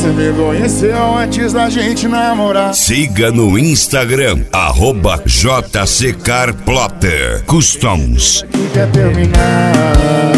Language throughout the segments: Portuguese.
você me conheceu antes da gente namorar. Siga no Instagram, @JCCarPlotter Customs. Que quer terminar.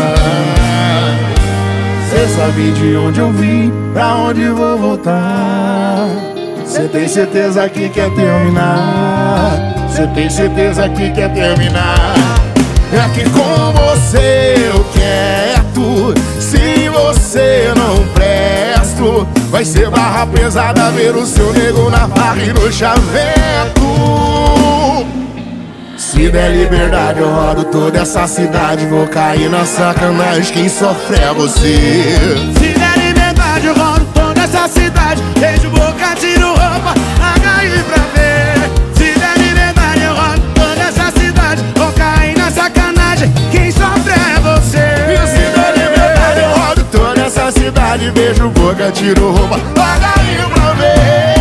Cê sabe de onde eu vim, pra onde vou voltar. Cê tem certeza que quer terminar. Cê tem certeza que quer terminar. É que com você eu quero. Se você não presto, vai ser barra pesada ver o seu nego na farra e no chaveco. Se der liberdade eu rodo toda essa cidade. Vou cair na sacanagem, quem sofre é você. Se der liberdade eu rodo toda essa cidade. Beijo, boca, tiro roupa, agarre pra ver. Se der liberdade eu rodo toda essa cidade. Vou cair na sacanagem, quem sofre é você. Se der liberdade eu rodo toda essa cidade. Beijo, boca, tiro roupa, agarre pra ver.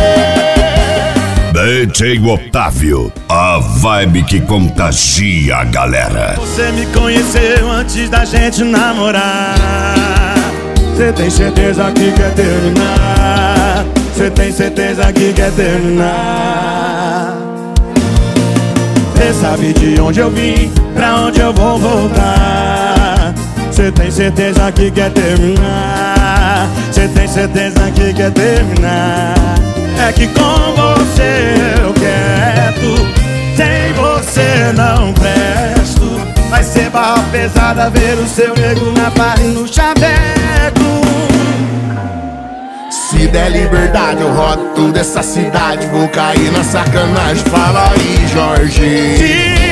DJ Otávio, a vibe que contagia a galera. Você me conheceu antes da gente namorar. Cê tem certeza que quer terminar. Cê tem certeza que quer terminar. Cê sabe de onde eu vim, pra onde eu vou voltar. Cê tem certeza que quer terminar. Cê tem certeza que quer terminar. É que com você eu quero. Sem você não presto. Vai ser barra pesada ver o seu nego na barra e no chaveco. Se der liberdade eu rodo toda essa cidade. Vou cair na sacanagem, fala aí, Jorge.